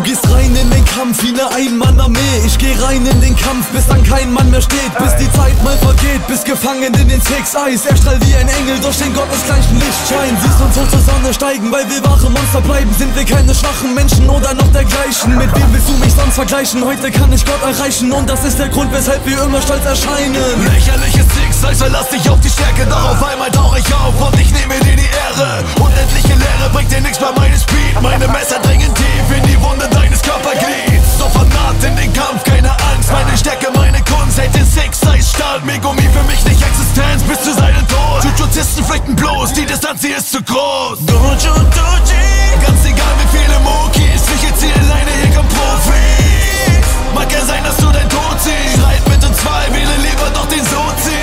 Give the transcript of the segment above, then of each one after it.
gehst rein in den Kampf wie ne Ein-Mann-Armee. Ich geh rein in den Kampf, bis dann kein Mann mehr steht. Bis die Zeit mal vergeht, bis gefangen in den Six Eyes. Er strahlt wie ein Engel durch den gottesgleichen Lichtschein. Siehst uns hoch zur Sonne steigen, weil wir wahre Monster bleiben. Sind wir keine schwachen Menschen oder noch dergleichen? Mit wem willst du mich sonst vergleichen? Heute kann ich Gott erreichen und das ist der Grund, weshalb wir immer stolz erscheinen. Lächerliches Six Eyes, verlass dich auf die Stärke. Doch auf einmal tauch ich auf und ich nehme dir die Ehre. Unendliche Leere bringt dir nichts bei meinem Speed. Meine Messer dringen tief in die Wunde deines Körperglieds. So vernarrt in den Kampf, keine Angst. Meine Stärke, meine Kunst hält den Six Eyes Stahl. Megumi für mich nicht Existenz bis zu seinem Tod. Jujutisten flicken bloß, die Distanz hier ist zu groß. Doji, ganz egal wie viele Mokis, welche Zielleine, hier kommt Profi. Mag ja sein, dass du dein Tod siehst. Streit mit uns zwei, wähle lieber doch den Sozi.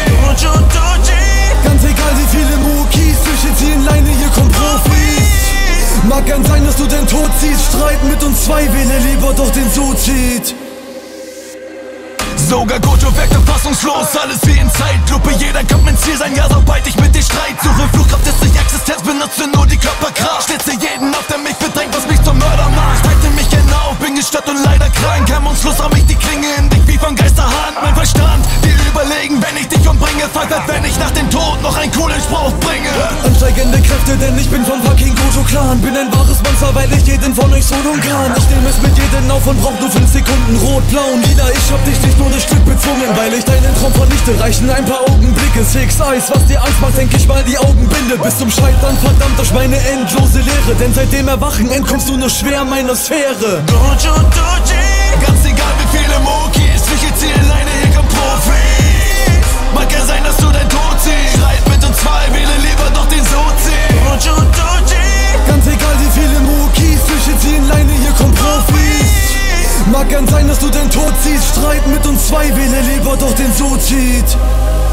Ganz egal wie viele Mokis, welche Zielleine, hier kommt Profis. Mag gern sein, dass du den Tod siehst. Streit mit uns zwei, wähle lieber doch den Suizid. Sogar Gojo wirkte fassungslos, alles wie in Zeitlupe. Jeder kann mein Ziel sein, ja sobald ich mit dir Streit suche. Flugkraft ist nicht Existenz, benutze nur die Körperkraft. Schlitze jeden auf, der mich bedrängt, was mich zum Mörder macht. Halte mich gern auf, bin gestört und leider krank. Hemmungslos ramm ich die Klinge in dich wie von Geisterhand. Mein Verstand, dir überlegen, wenn ich dich umbringe. Verfällt, wenn ich nach dem Tod noch einen coolen Spruch bringe. Ansteigende Kräfte, denn ich bin vom fucking Gojo-Clan. Bin ein wahres Monster, weil ich jeden von euch solo kann. Ich nehme es mit jedem auf und brauch nur 5 Sekunden. Rot, blau und lila, ich hab dich nicht nur das Stück bezwungen, weil ich deinen Traum vernichte. Reichen ein paar Augenblicke, Six Eyes, was dir Angst macht, denk ich mal die Augen binde. Bis zum Scheitern verdammt durch meine endlose Leere. Denn seit dem Erwachen entkommst du nur schwer meiner Sphäre. Doji, ganz egal wie viele Mokis, welche Zielleine, hier kommt Profi. Mag ja sein, dass du dein Tod siehst. Streit mit uns zwei, wähle lieber doch den Sozi. Ganz egal wie viele Mokis, welche Zielleine, hier kommt Profis. Mag gern sein, dass du den Tod siehst. Streit mit uns zwei, wähle lieber doch den Suizid.